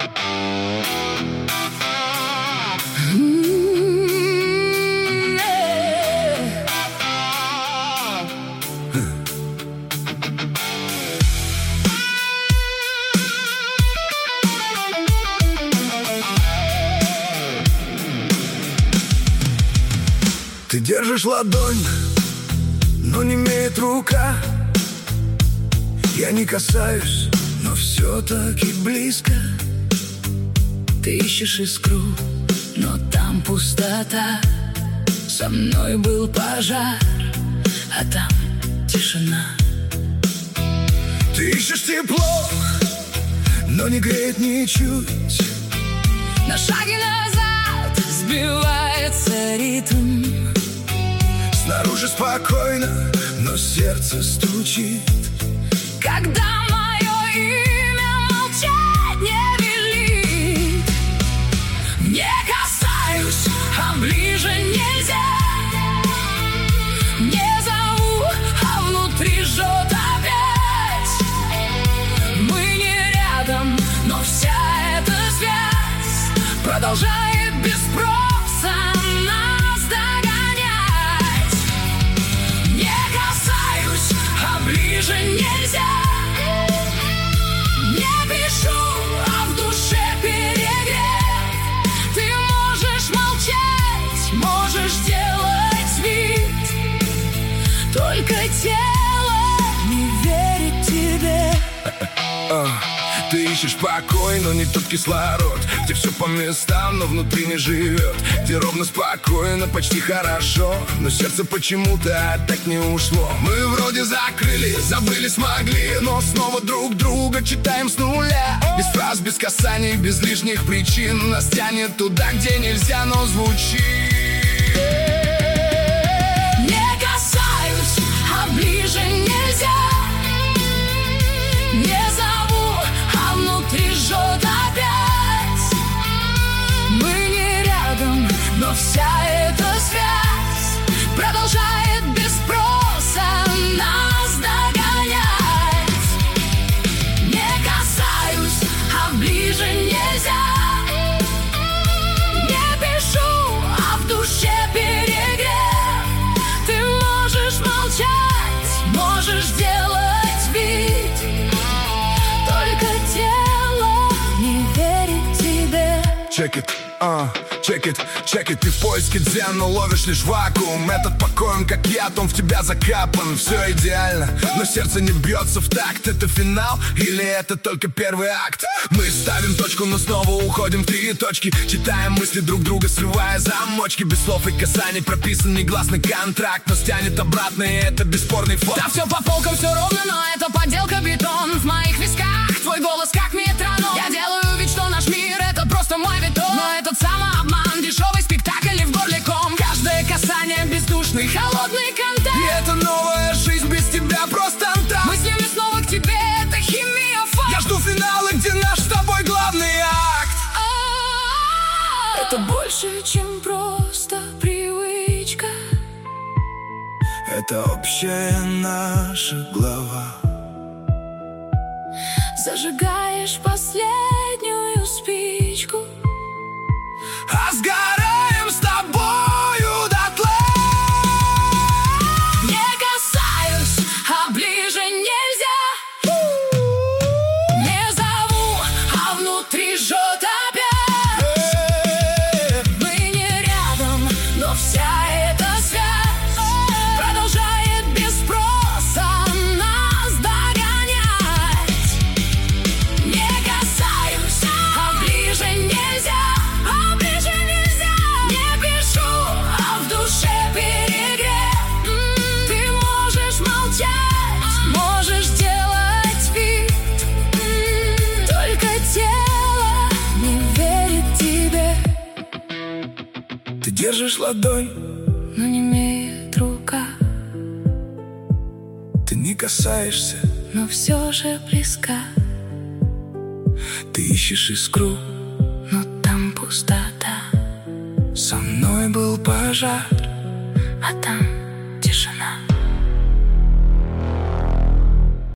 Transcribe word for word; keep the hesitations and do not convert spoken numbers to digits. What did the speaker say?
Ты держишь ладонь, но не имеет рука. Я не касаюсь, но все-таки близко. Ты ищешь искру, но там пустота. Со мной был пожар, а там тишина. Ты ищешь тепло, но не греет ничуть. На шаге назад сбивается ритм. Снаружи спокойно, но сердце стучит. Когда мое имя молчать не велит. Не касаюсь, а ближе нельзя. Не зову, а внутри жжет опять. Мы не рядом, но вся эта связь продолжает без спроса нас догонять. Не касаюсь, а ближе нельзя. Не пишу, а в душе перегрев. Ты можешь молчать, можешь делать вид, только тело не верит тебе. Ты ищешь покой, но не тот кислород, где все по местам, но внутри не живет. Где ровно спокойно, почти хорошо, но сердце почему-то так не ушло. Мы вроде закрыли, забыли, смогли, но снова друг друга читаем с нуля. Без фраз, без касаний, без лишних причин. Нас тянет туда, где нельзя, но звучит. Не касаюсь, а ближе нельзя. Не зову, а внутри жжет опять. Мы не рядом, но вся эта связь продолжает без спроса нас догонять. Не касаюсь, а ближе нельзя. Не пишу, а в душе перегрев. Ты можешь молчать, можешь делать вид, только тело не верит тебе. Check it, uh, check it, check it. Ты в поиске дзен, но ловишь лишь вакуум. Этот покой, он как яд, он в тебя закапан. Все идеально, но сердце не бьется в такт. Это финал или это только первый акт? Мы ставим точку, но снова уходим в три точки. Читаем мысли друг друга, срывая замочки. Без слов и касаний прописан негласный контракт. Нас тянет обратно, и это бесспорный факт. Да все по полкам, все ровно, но это подделка, бетон. В моих висках твой голос как метроном. Я делаю вид, что наш мир это просто мой витон. Но этот самообман, дешевый спектакль и в горле ком. Каждое касание бездушный, холодный контакт. И это новая жизнь без тебя просто антам. Мы с ними снова к тебе, это химия факт. Я жду финала, где наш с тобой главный акт. Это больше, чем просто привычка. Это общая наша глава. Зажигаешь последнюю спичку, а сгораем с тобою дотла. Не касаюсь, а ближе нельзя. Не зову, а внутри жжет опять. Мы не рядом, но вся эта связь продолжает без спроса нас догонять. Не касаюсь, а ближе нельзя. А ближе нельзя. Не пишу, а в душе перегрев. Ты можешь молчать, можешь делать вид, только тело не верит тебе. Ты держишь ладонь, но не имеет рука. ты не касаешься, но все же близка. ты ищешь искру, но там пустота. со мной был пожар, а там тишина.